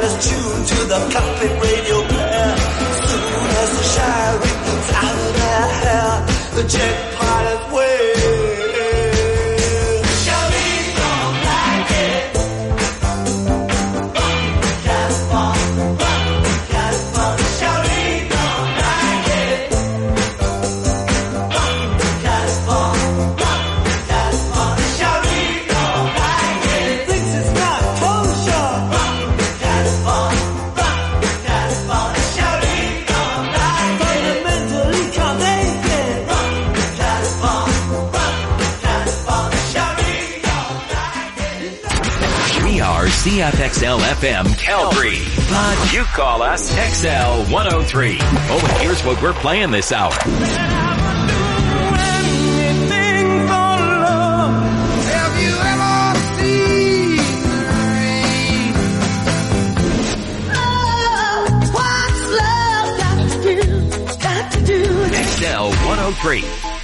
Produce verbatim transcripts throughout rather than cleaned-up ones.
is tuned to the cockpit radio player. Soon as the shy wrinkles out of their hair, the jet pilot waits. C F X L F M Calgary. But you call us X L one oh three. Oh, and here's what we're playing this hour. X L one oh three.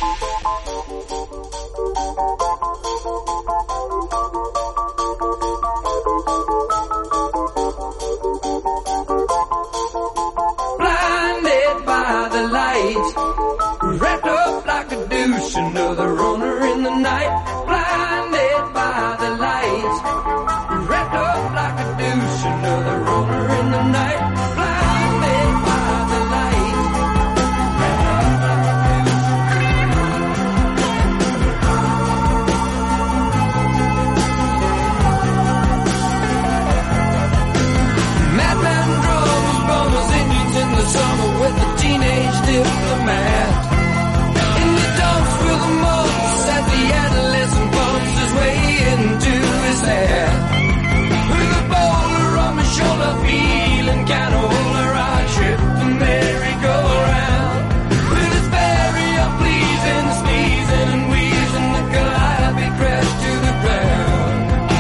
Wrapped up like a douche, another runner in the night. Blinded by the lights. Wrapped up like a douche, another runner in the night. Blinded by the lights. Wrapped up like a douche. Madman drums, bummers, Indians in the summer with a teenage diplomat. As the adolescent bumps his way into his hair, with a boulder on my shoulder, feeling kind of older, I trip the merry-go-round. With his very unpleasing sneezing and wheezing, the Calliope crashed to the ground.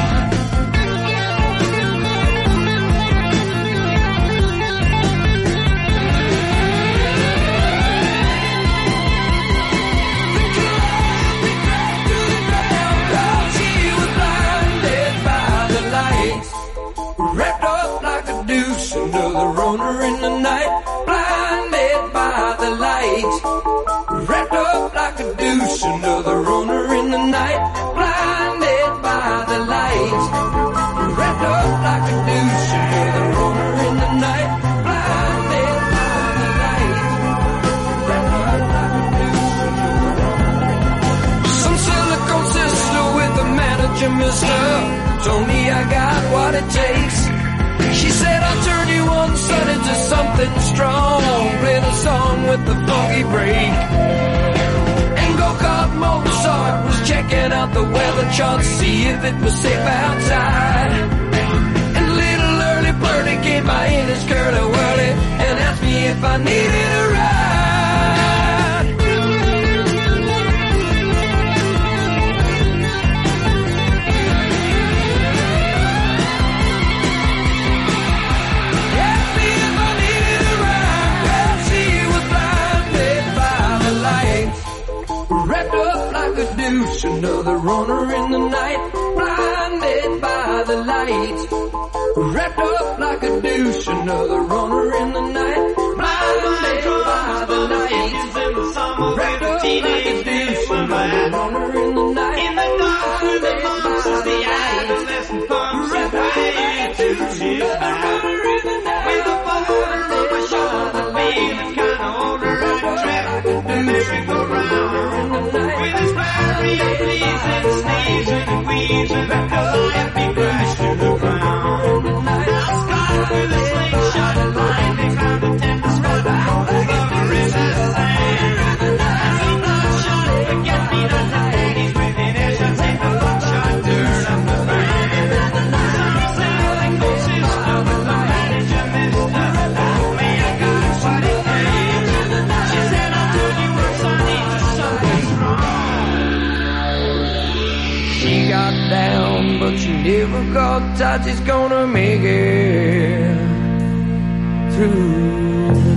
Wrapped up like a douche, another runner in the night. Blinded by the lights. Wrapped up like a douche, another runner in the night. Blinded by the lights. Wrapped up like a douche, another runner in the night. Blinded by the lights. Wrapped up like a douche, another runner in the night. Some silicone sister with a manager, mister, told me I got what it takes. She said I'll turn you one son into something strong. Played a song with the funky break. And go-kart Mozart was checking out the weather chart to see if it was safe outside. And little early birdie came by in his curly-whirly and asked me if I needed a ride. Wrapped up like a douche, another runner in the night. Blinded by the lights. Wrapped up like a douche, another runner in the night. Blinded by the lights. Wrapped up like a douche, another runner in the night. In the dark with the bumps as the adolescent bumps his way to his back. With a boulder on my shoulder, feeling kinda older, I trip the merry-go-round. With his very unpleasing sneezing and wheezing, the Calliope crashed to the ground. Now Scott with a slingshot and blinding found a tender spot over his hand. As he bloodshot and forget-me-not ladies within earshot, take the buckshot dirt up the fan. Some silicone sister with the manager, mister, told me I got what it takes. She said I'll turn you one son into something strong. She got down, but she never got tight. She's gonna make it through the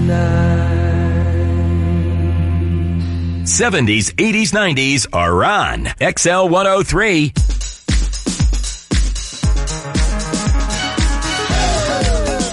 night. seventies, eighties, nineties are on X L one oh three.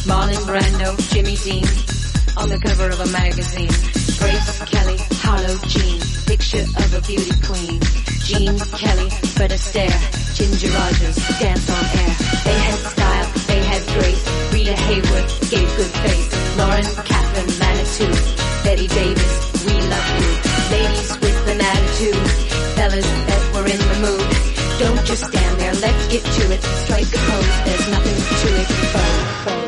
Marlon Brando, Jimmy Dean, on the cover of a magazine. Grace Kelly, Harlow Jean, picture of a beauty queen. Jean Kelly, Fred Astaire, Ginger Rogers, dance on air. They had style, they had grace. Rita Hayworth gave good face. Lauren Catherine Manitou, Betty Davis, we love you. Ladies with an attitude, fellas that were in the mood. Don't just stand there, let's get to it. Strike a pose, there's nothing to it. Bow, bow.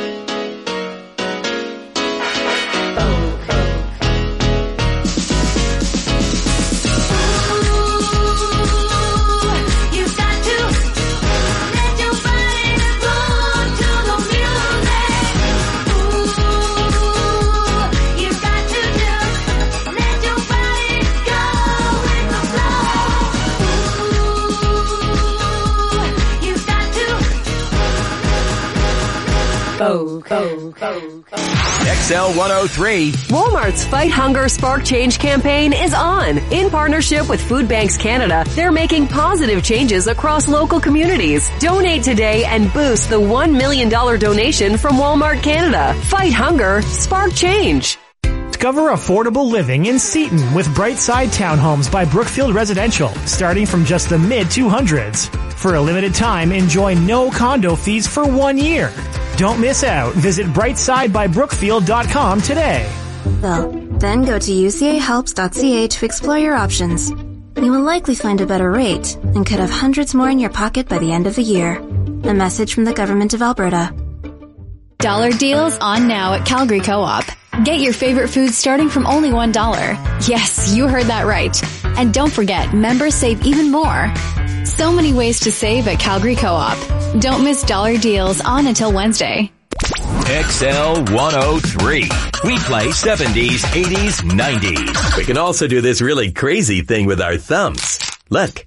Go, go, go, go. X L one oh three. Walmart's Fight Hunger Spark Change campaign is on. In partnership with Food Banks Canada, they're making positive changes across local communities. Donate today and boost the one million dollars donation from Walmart Canada. Fight Hunger, Spark Change. Discover affordable living in Seaton with Brightside Townhomes by Brookfield Residential, starting from just the mid two hundreds. For a limited time, enjoy no condo fees for one year. Don't miss out. Visit brightside by brookfield dot com today. Well, then go to u c a helps dot c a to explore your options. You will likely find a better rate and could have hundreds more in your pocket by the end of the year. A message from the Government of Alberta. Dollar deals on now at Calgary Co-op. Get your favorite foods starting from only one dollar. Yes, you heard that right. And don't forget, members save even more. So many ways to save at Calgary Co-op. Don't miss dollar deals on until Wednesday. X L one oh three. We play seventies, eighties, nineties. We can also do this really crazy thing with our thumbs. Look.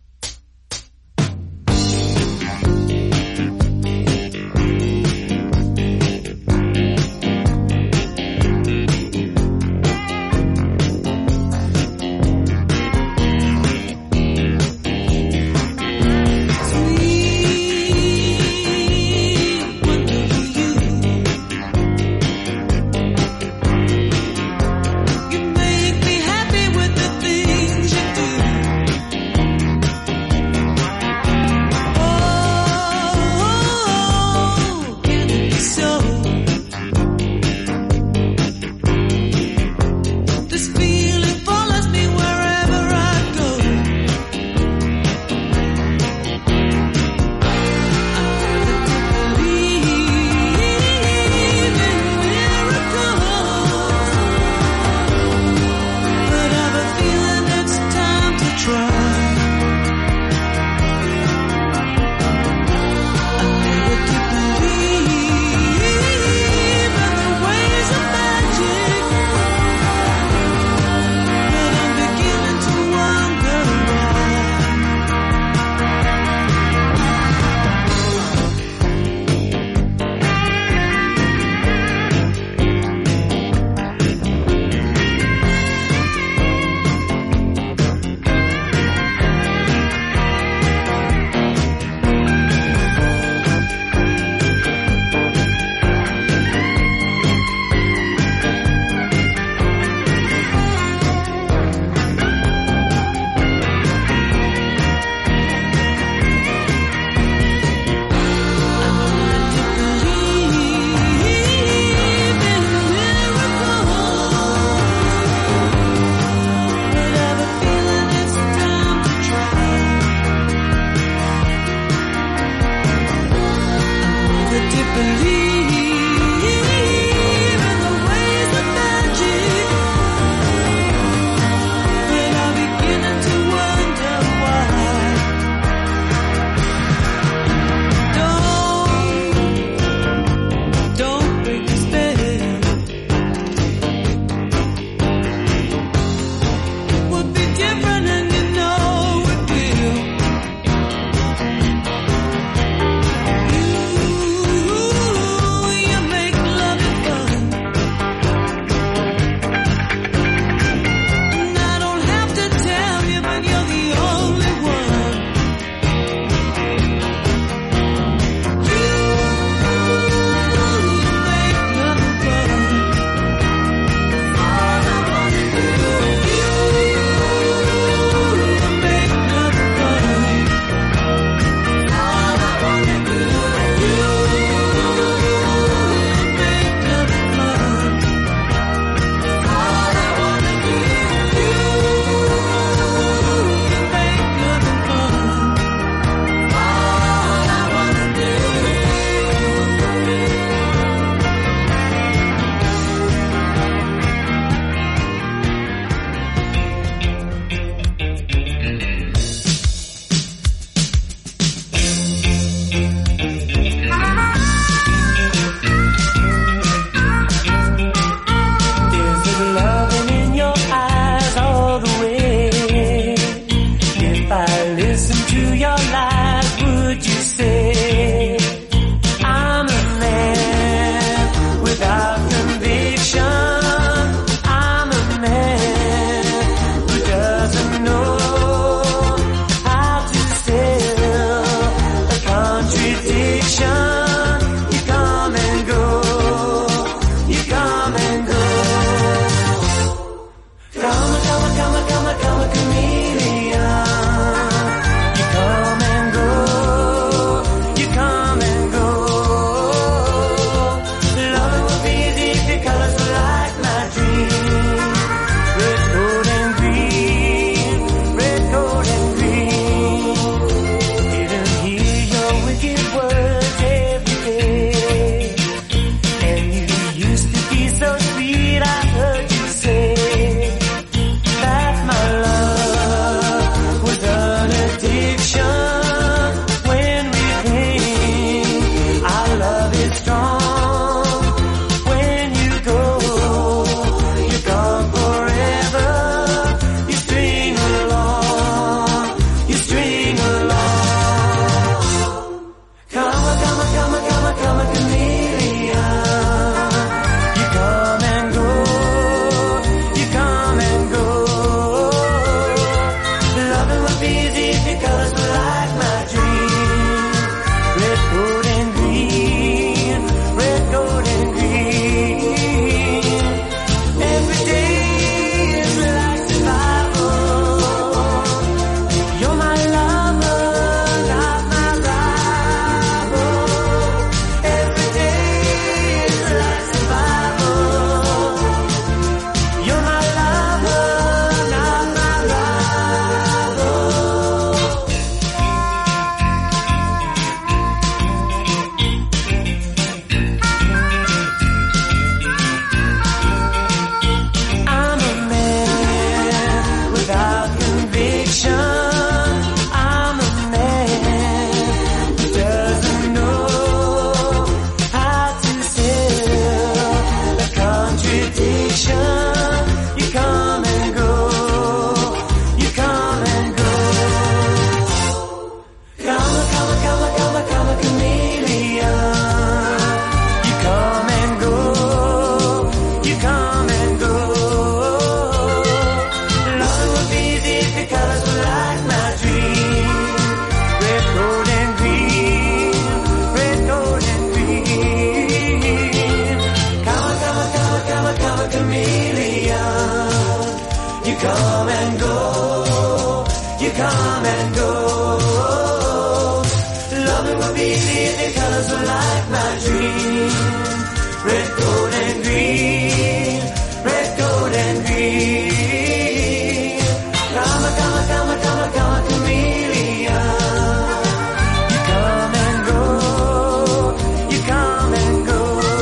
vivid colors like my dream. Red, gold, and green. Red, gold, and green. Come, come, come, come, come, chameleon. You come and go. You come and go.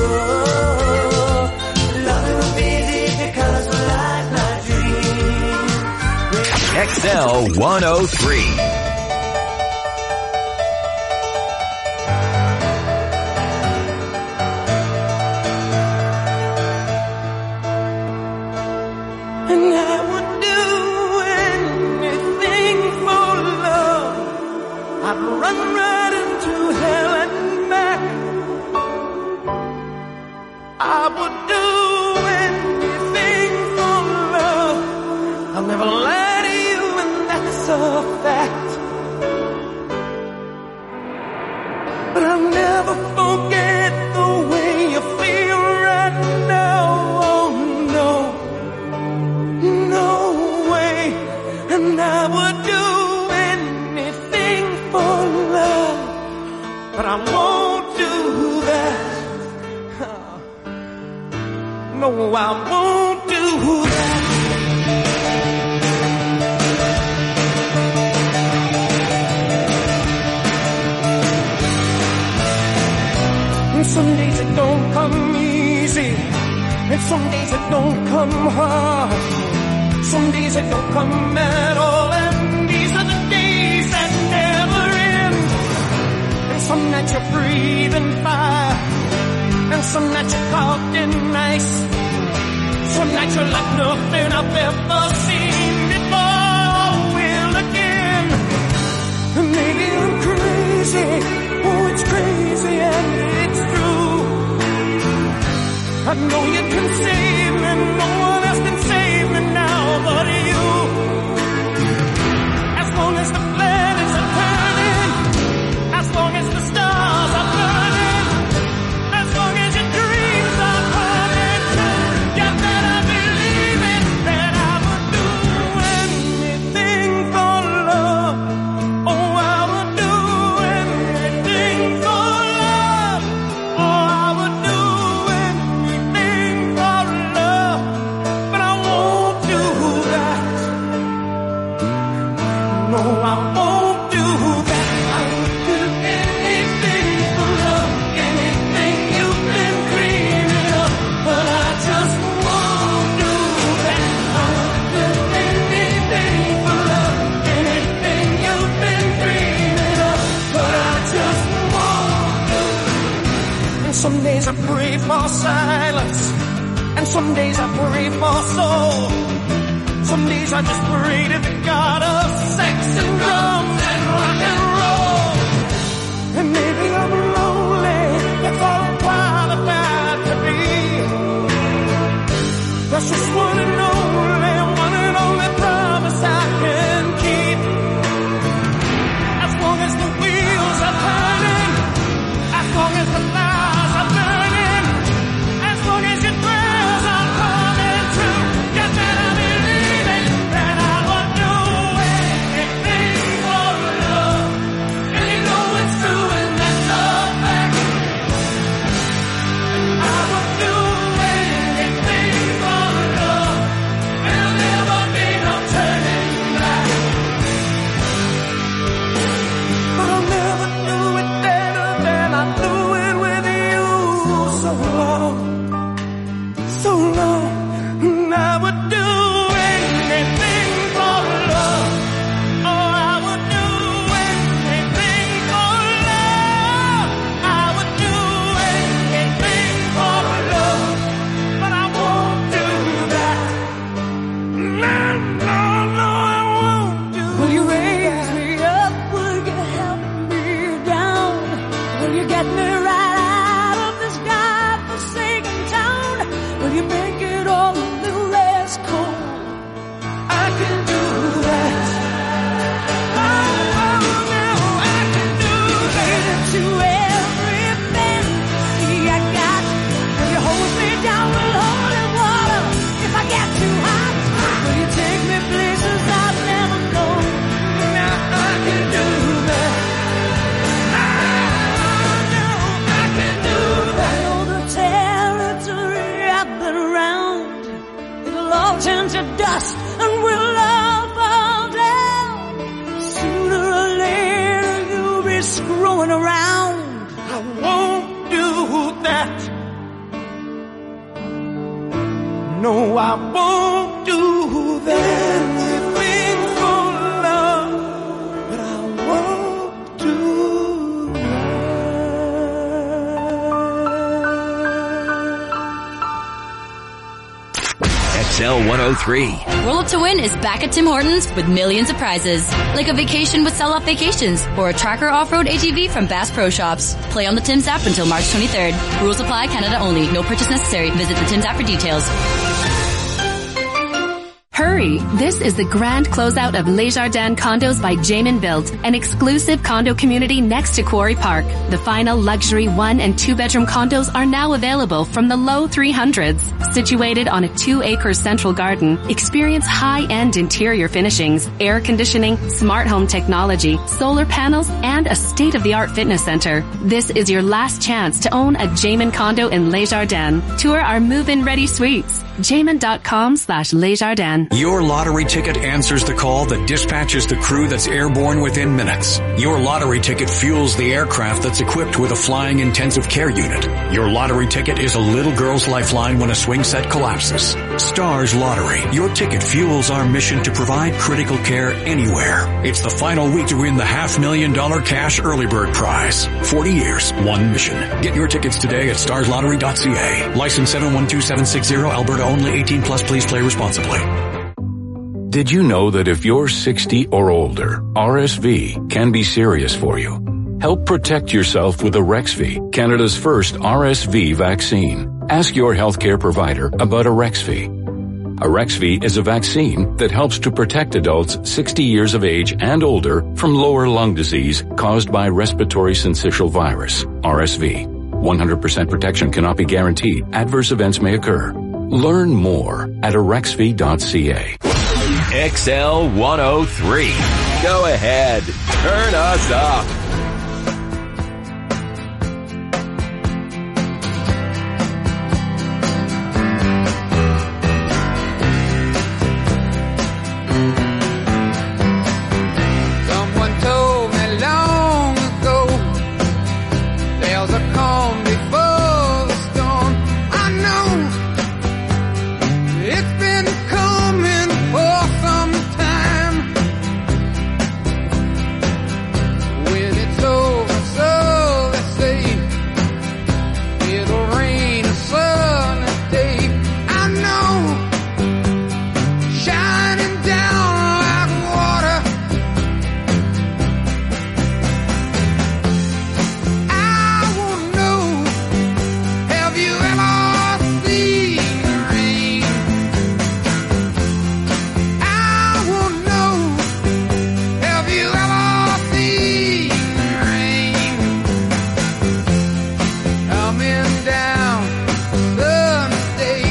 Loving with vivid colors like my dream. X L one oh three. Some days it don't come easy, and some days it don't come hard. Some days it don't come at all, and these are the days that never end. And some nights you're breathing fire, and some nights you're caught in ice. Some nights you're like nothing I've ever seen before or will again. And maybe I'm crazy, oh it's crazy and it's true. I know you can save me, no one else can save me now but you. As long as the planets are turning, as long as the stars are burning, as long as your dreams are coming true, you better believe it, that I would do anything for love. Oh, I would do anything for love. Oh, I would do anything for love. But I won't do that. No, I won't do that. I would do anything for love, anything you've been dreaming of. But I just won't do that. I would do anything for love, anything you've been dreaming of. But I just won't do that. And some days I pray for silence, and some days I pray for soul. Some days I just pray to the God of sex and drums and rock and roll. And maybe I'm lonely, that's all I'm qualified to be. That's just one and only, one and only promise I can keep. As long as the wheels are turning, as long as the fires are burning, as long as your prayers are coming true, you better believe it, that I would do anything for love. And you know it's true and that's a fact. I would do anything for love. There'll never be no turning back. But I'll never do it better than I do it with you. So long, so long, and I would do anything for love. Oh, I would do anything for love. I would do anything for love, but I won't do that. No, no, no, I won't do. Will you raise me up? Will you help me down? Will you get me right out of this godforsaken town? Will you make it all a little less cold? I can do that. Oh, oh, no, I can do that. To every fantasy I got, will you hold me down with holy water if I get too hot? Will you take me places I've never known? Now I can do that. I No, I won't do that. Anything for love, but I won't do X L one oh three. Roll Up to Win is back at Tim Hortons with millions of prizes, like a vacation with Sell Off Vacations or a Tracker Off-Road A T V from Bass Pro Shops. Play on the Tim's app until March twenty-third. Rules apply, Canada only. No purchase necessary. Visit the Tim's app for details. Hurry! This is the grand closeout of Les Jardins Condos by Jamin Built, an exclusive condo community next to Quarry Park. The final luxury one and two bedroom condos are now available from the low three hundreds. Situated on a two acre central garden, experience high-end interior finishings, air conditioning, smart home technology, solar panels, and a state-of-the-art fitness center. This is your last chance to own a Jamin condo in Les Jardins. Tour our move-in ready suites. Jamin.com slash Les Jardins. Your lottery ticket answers the call that dispatches the crew that's airborne within minutes. Your lottery ticket fuels the aircraft that's equipped with a flying intensive care unit. Your lottery ticket is a little girl's lifeline when a swing set collapses. Stars Lottery. Your ticket fuels our mission to provide critical care anywhere. It's the final week to win the half million dollar cash early bird prize. forty years, one mission. Get your tickets today at stars lottery dot c a. License seven one two seven six zero, Alberta only, eighteen plus, please play responsibly. Did you know that if you're sixty or older, R S V can be serious for you? Help protect yourself with Arexvy, Canada's first R S V vaccine. Ask your healthcare provider about Arexvy. Arexvy is a vaccine that helps to protect adults sixty years of age and older from lower lung disease caused by respiratory syncytial virus, R S V. one hundred percent protection cannot be guaranteed. Adverse events may occur. Learn more at arexvy dot c a. X L one oh three. Go ahead. Turn us up. Someone told me long ago there's a calm before the storm. I know it's been coming for some time. When it's over, so they say it'll rain a sunny day. I know, shining down like water. I wanna know, have you ever seen the rain? I wanna know, have you ever seen the rain? Coming down Sunday.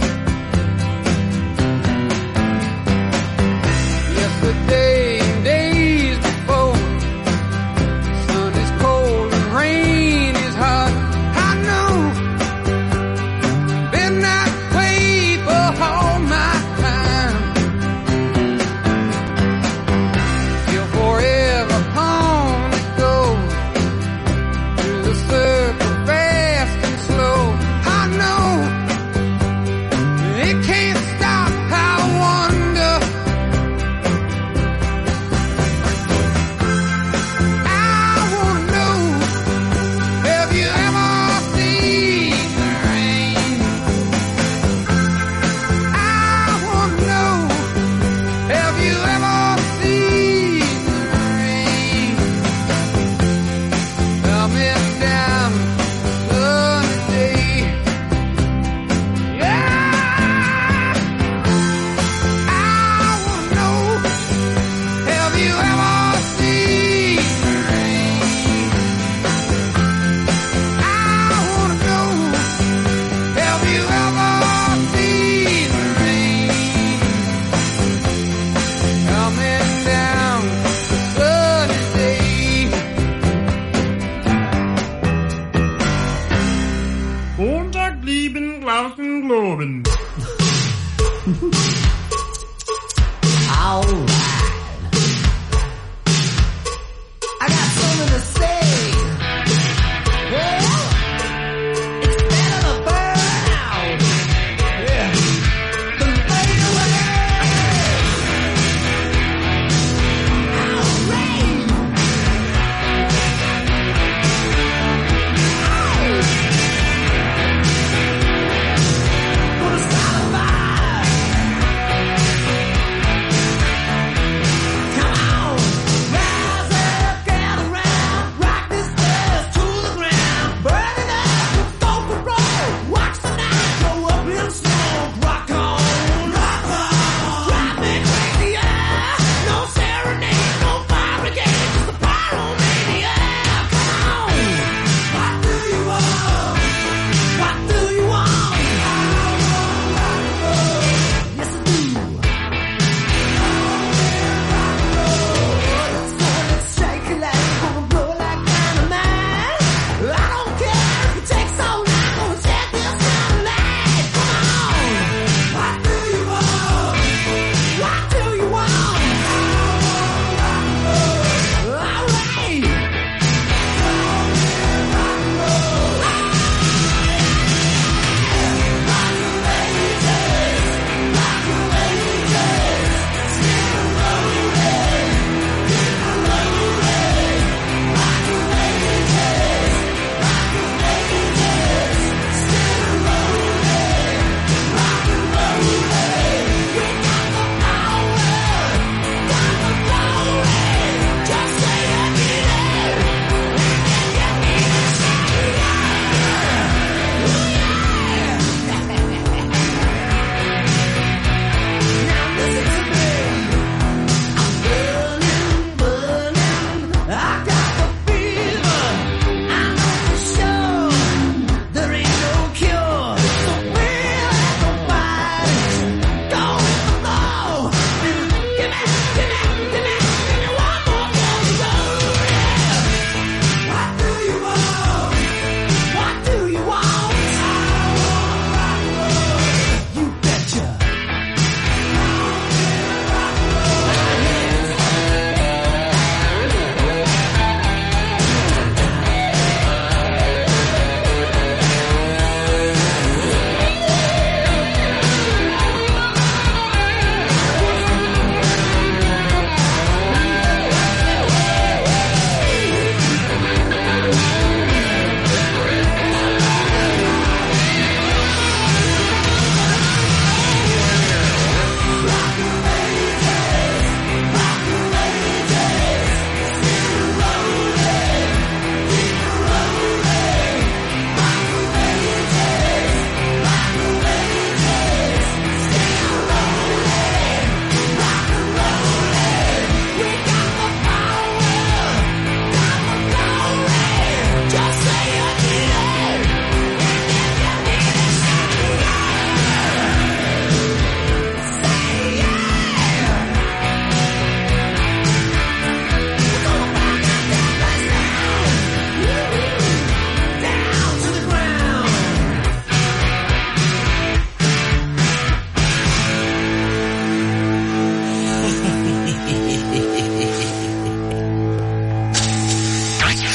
Yesterday and days before, sun is cold and rain is hot. I know, been that way for all my time. Till forever on it goes, through the circle fast and slow. I know, it can't stop. I wonder, I wanna know, have you ever seen the rain? I wanna know, have you ever seen the rain? Coming down sunny day. Yeah, I wanna know, have you ever seen the rain? I wanna know, have you ever seen the rain? Coming down sunny day. Montag lieben Glauben Globen. I got something to say. Well, it's better to burn out. Yeah.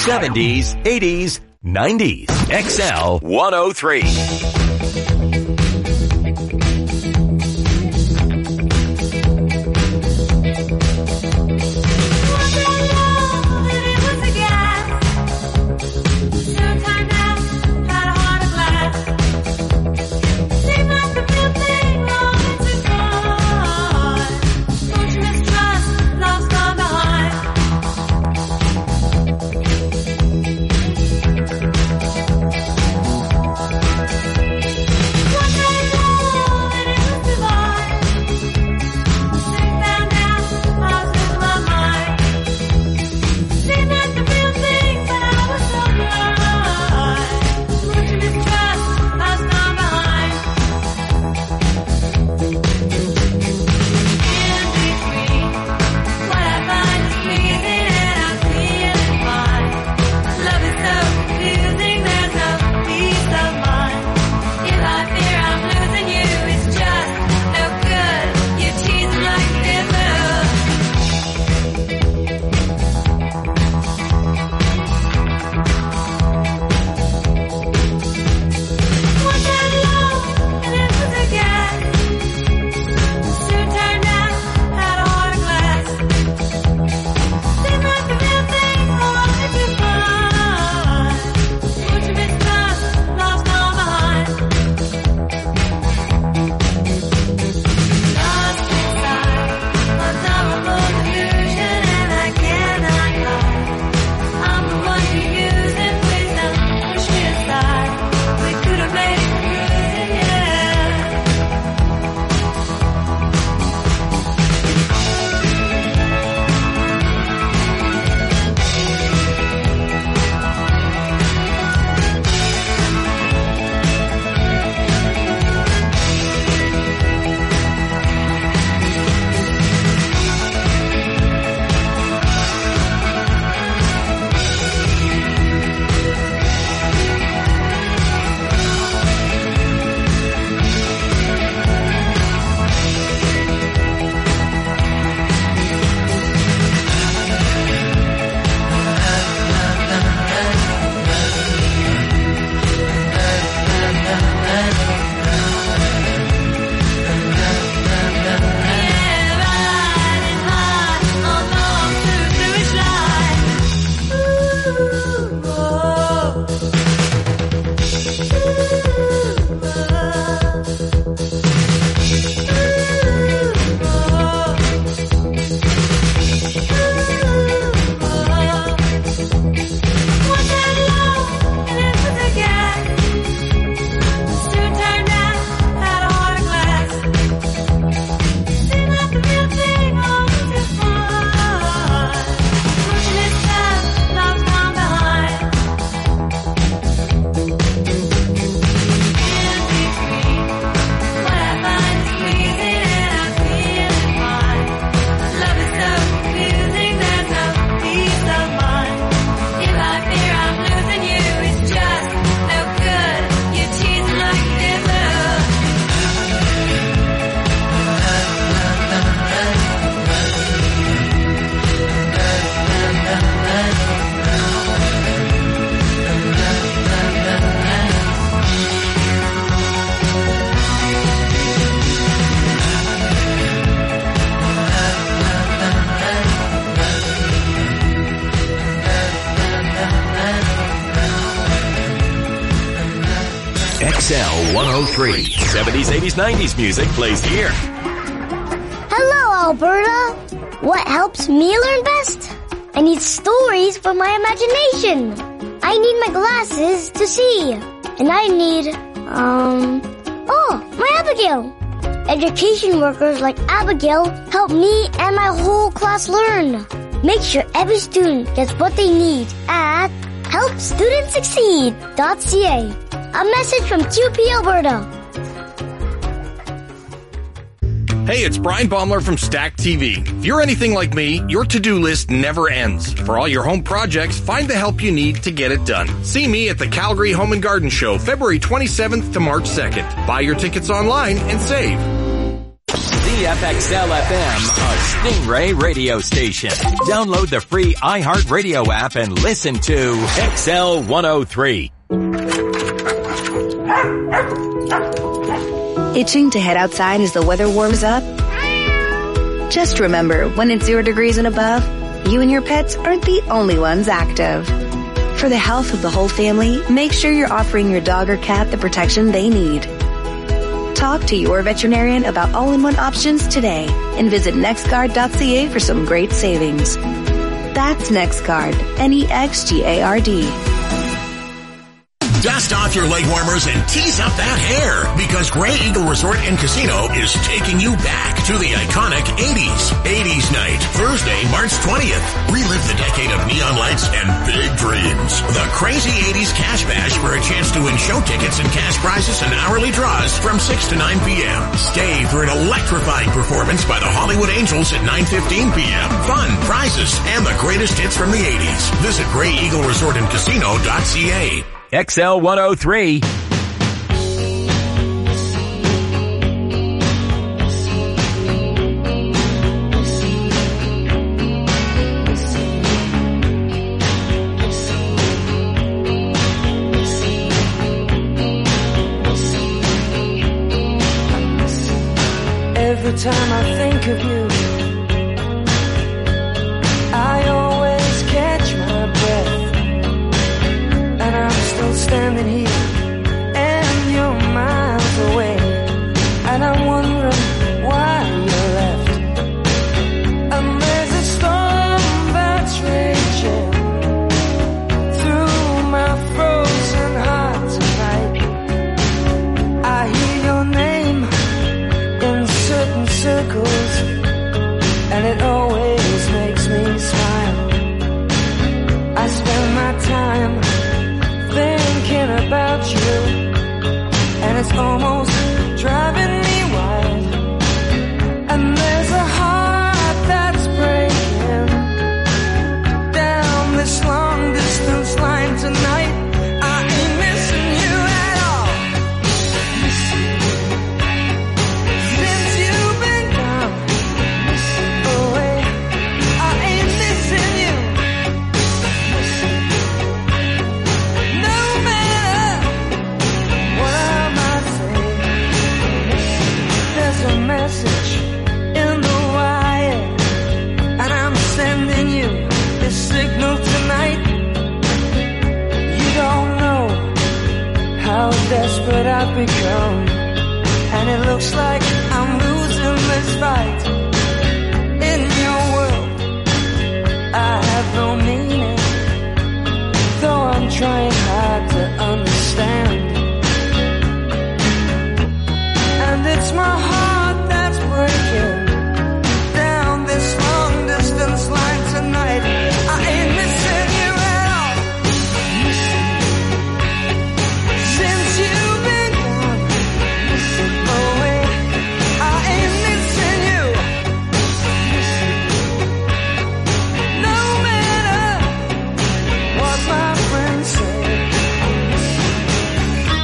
seventies, eighties, nineties. X L one oh three. X L one oh three. seventies, eighties, nineties music plays here. Hello, Alberta. What helps me learn best? I need stories for my imagination. I need my glasses to see. And I need, um, oh, my Abigail. Education workers like Abigail help me and my whole class learn. Make sure every student gets what they need at help students succeed dot c a. A message from Q P Alberta. Hey, it's Brian Baumler from Stack T V. If you're anything like me, your to-do list never ends. For all your home projects, find the help you need to get it done. See me at the Calgary Home and Garden Show, February twenty-seventh to March second. Buy your tickets online and save. The K F X L F M, a Stingray radio station. Download the free iHeartRadio app and listen to X L one oh three. Itching to head outside as the weather warms up? Just remember, when it's zero degrees and above, you and your pets aren't the only ones active. For the health of the whole family, make sure you're offering your dog or cat the protection they need. Talk to your veterinarian about all-in-one options today and visit nextguard dot c a for some great savings. That's NextGuard, N E X G A R D. Dust off your leg warmers and tease up that hair, because Gray Eagle Resort and Casino is taking you back to the iconic eighties. eighties Night, Thursday, March twentieth. Relive the decade of neon lights and big dreams. The Crazy eighties Cash Bash for a chance to win show tickets and cash prizes and hourly draws from six to nine p.m. Stay for an electrifying performance by the Hollywood Angels at nine fifteen p.m. Fun, prizes, and the greatest hits from the eighties. Visit Gray Eagle Resort and Casino dot c a. X L one oh three. Every time I think of you, I always catch my breath. And I'm still standing here, and you're miles away, and I'm wondering why you left. And there's a storm that's raging through my frozen heart tonight. I hear your name in certain circles, and it always makes me smile. I spend my time thinking about you, and it's almost driving me wild. And there's a heart that's breaking down this long distance line tonight. I ain't missing you at all. Since you've been gone away, I ain't missing you. A message in the wire, and I'm sending you this signal tonight. You don't know how desperate I've become, and it looks like I'm losing this fight. In your world, I have no meaning, though I'm trying hard to understand. And it's my heart that's breaking down this long distance line tonight. I ain't missing you at all. Since you've been gone away, I ain't missing you. No matter what my friends say.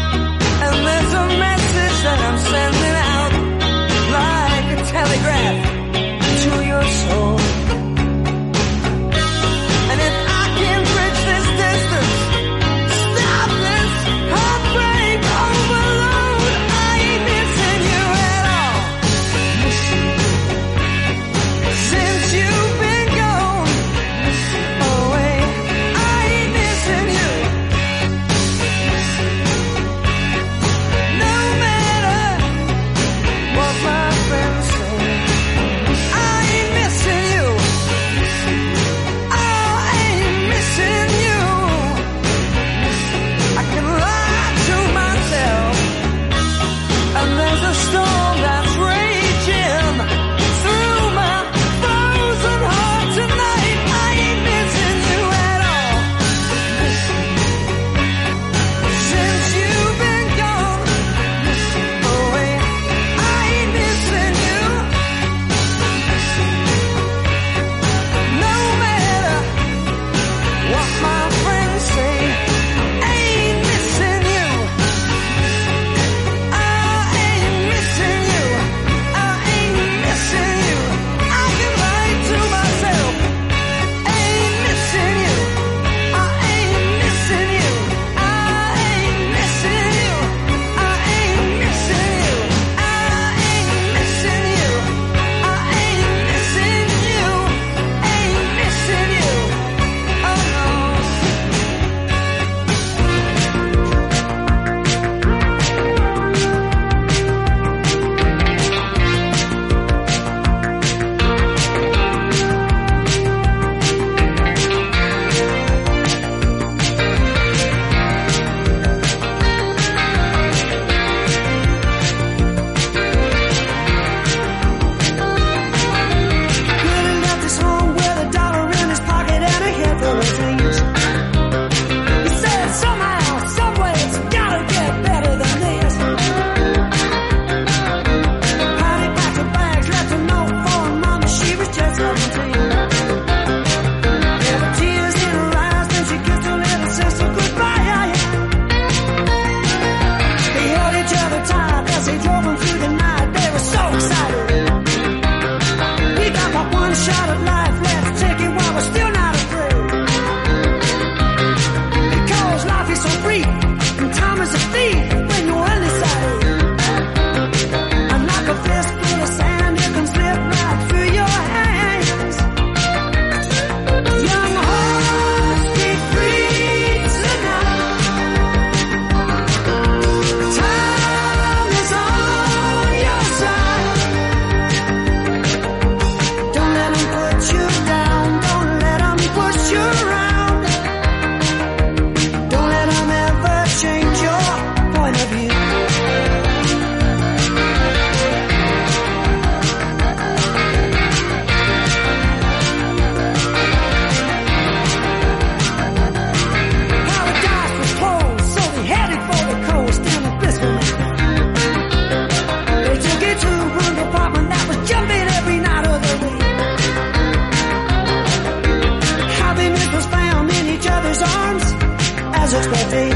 was expecting.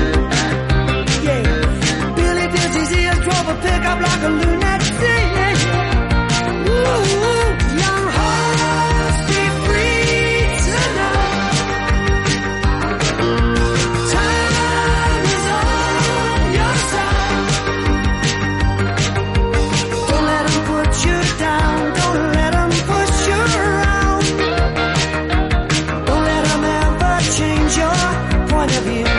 Yeah, Billy did his ears, drove a pickup like a lunatic. Ooh, young hearts be free tonight. Time is on your side. Don't let them put you down. Don't let them push you around. Don't let them ever change your point of view.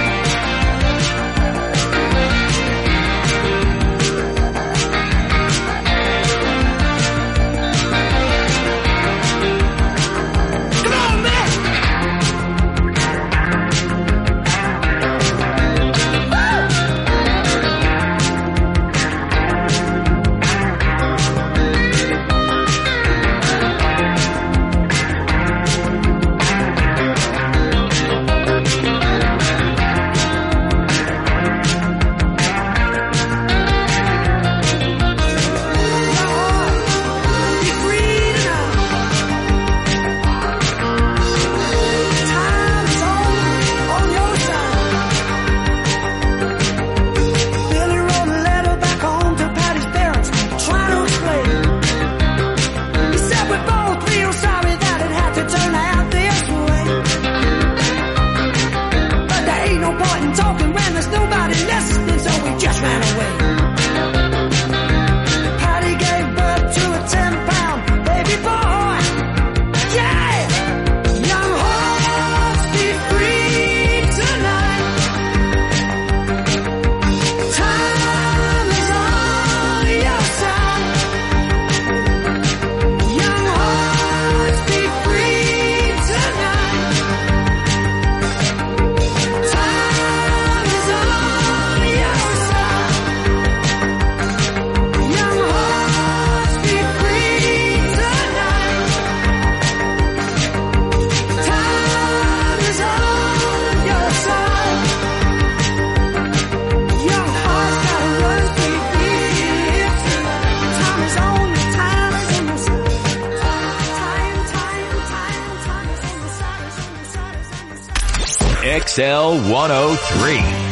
X L one oh three.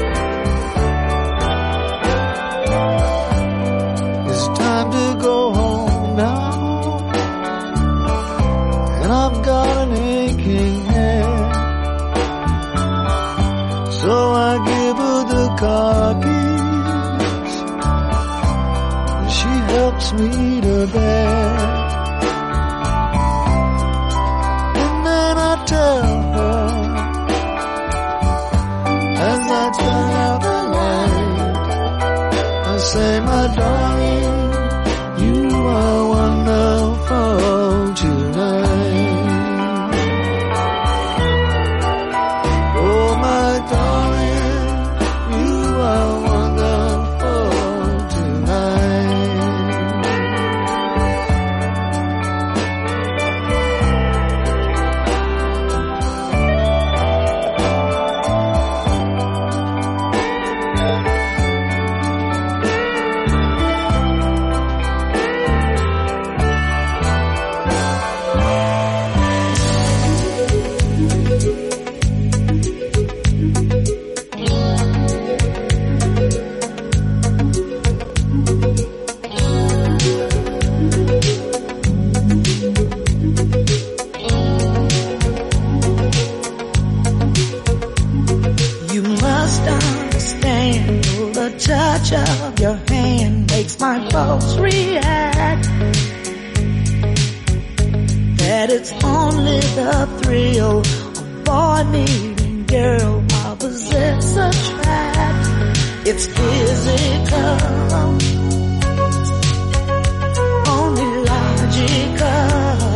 Go home. her there. And then I tell her, as I turn out the light, I say, my darling, you are wonderful tonight. Oh, my darling, you are wonderful tonight. You must understand, oh, the touch of your hand makes my pulse react. That it's only the thrill of boy meeting girl opposites attract. It's physical, only logical.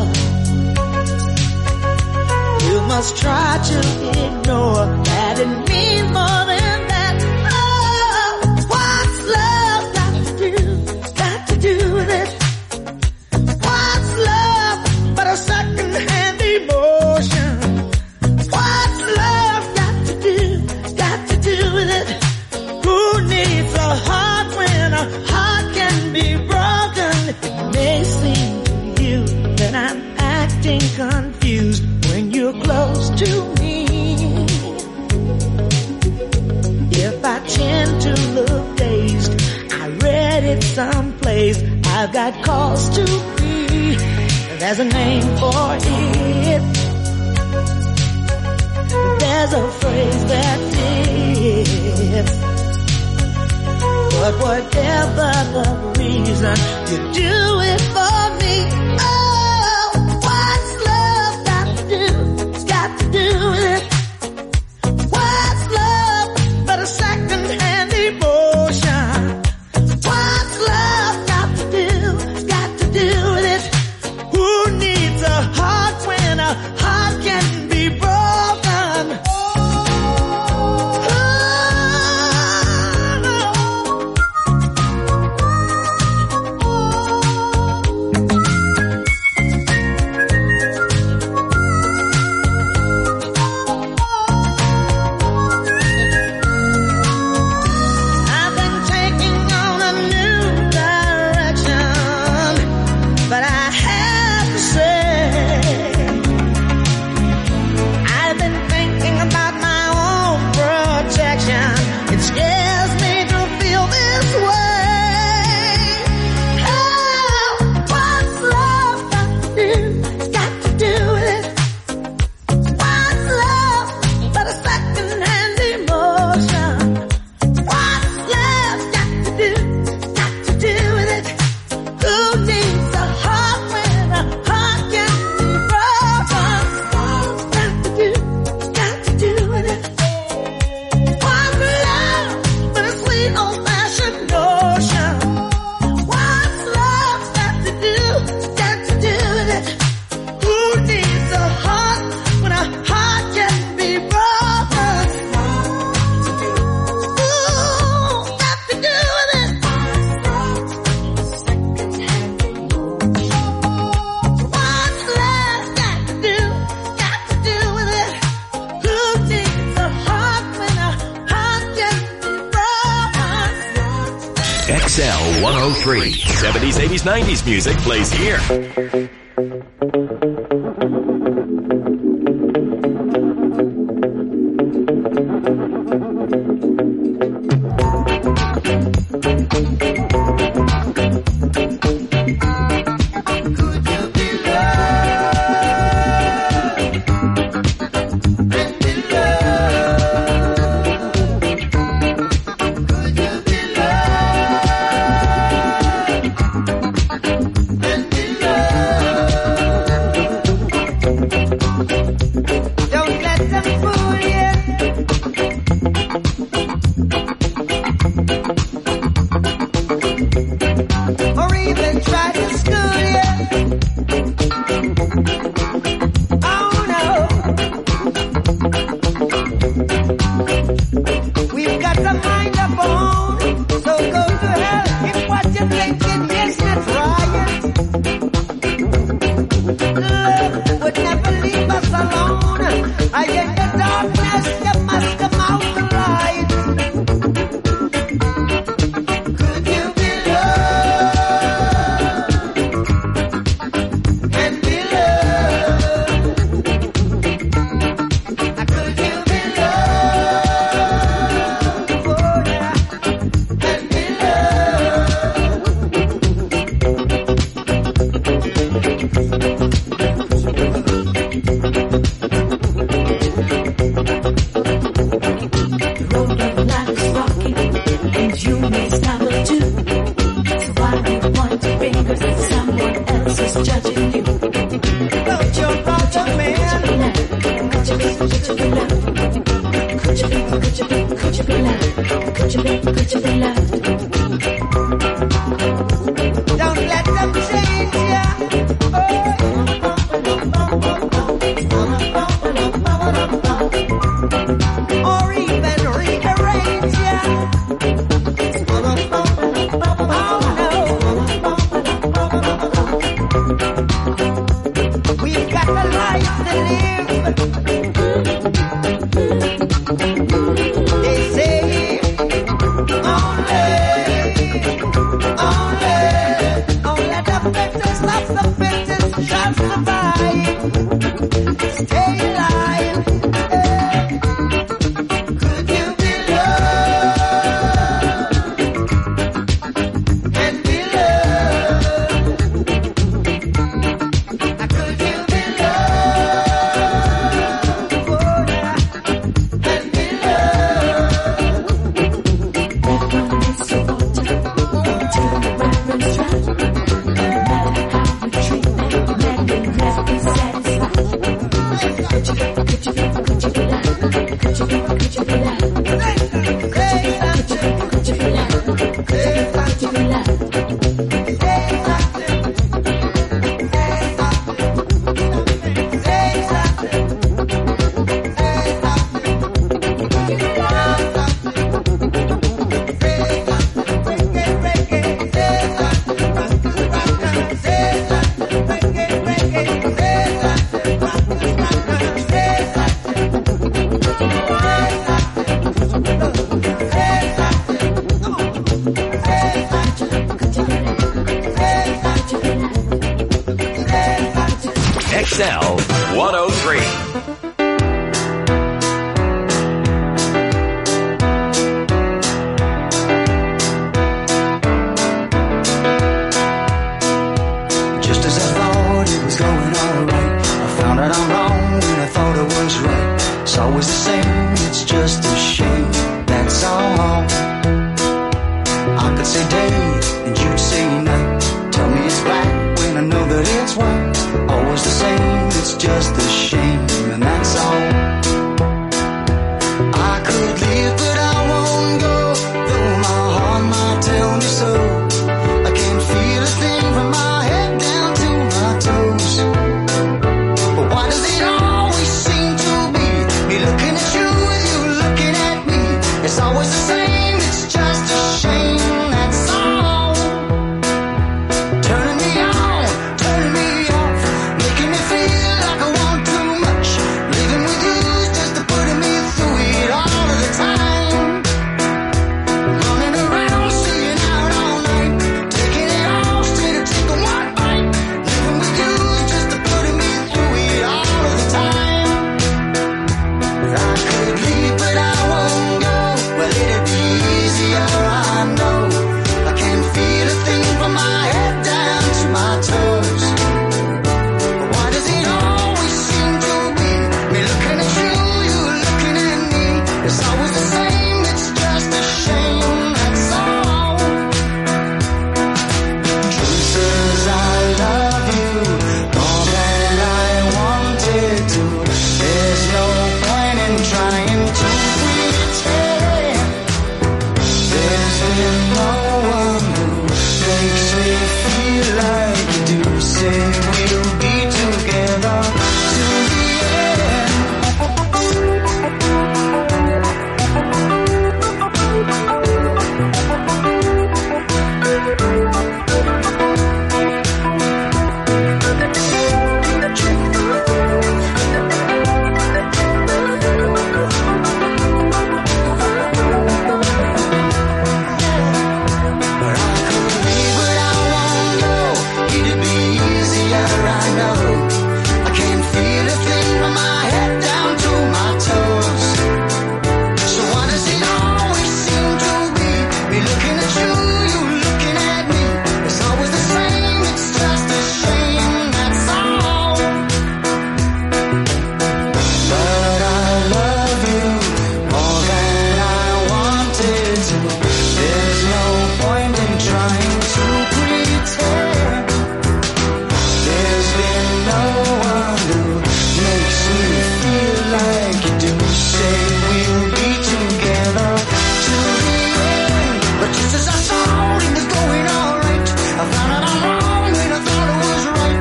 You must try to ignore that it means more than that. Oh, what's love got to do? Got to do with it. What's love but a second-hand emotion? What's love got to do? Got to do with it. Who needs a heart when a heart can be broken? It may seem to you that I'm acting confused when you're close to me. If I tend to look dazed, I read it someplace, I've got cause to be. There's a name for it. There's a phrase that fits. But whatever the reason, you do it for me. Oh, what's love got to do? It's got to do with it. What's love but a second-hand emotion? What's love got to do? It's got to do with it. Who needs a heart when a heart can be broken? I've been taking on a new direction, but I have to say, I've been thinking about my own protection. It scares me to feel this way. Oh, what's love got to do? Got to do with it. What's love but a second-hand emotion? What's love got to do? Got to do with it. Who needs a heart when a heart can be broken? Got to do, got to do with it. What's love but a sweet old-fashioned notion? What's love got to do? Got to do with it. Who needs a heart when a heart can be broken? Ooh, got to do with it. What's love got to do? Got to do with it. Who needs a heart when a heart can be broken? X L one oh three. seventies, eighties, nineties music plays here. X L one oh three. Just as I thought it was going alright, I found out I'm wrong when I thought I was right. It's always the same, it's just a shame, that's all. I could say day and you'd say night. Tell me it's black when I know that it's white. Always the same, it's just a shame.